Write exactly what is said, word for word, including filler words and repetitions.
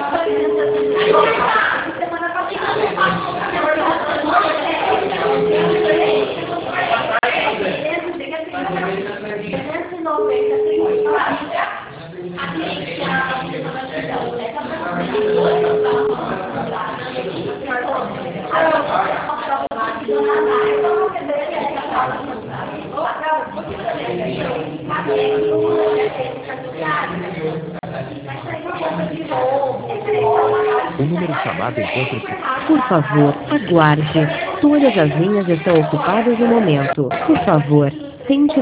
O número chamado encontra-se. Por favor, aguarde. Todas as linhas estão ocupadas no momento. Por favor, tente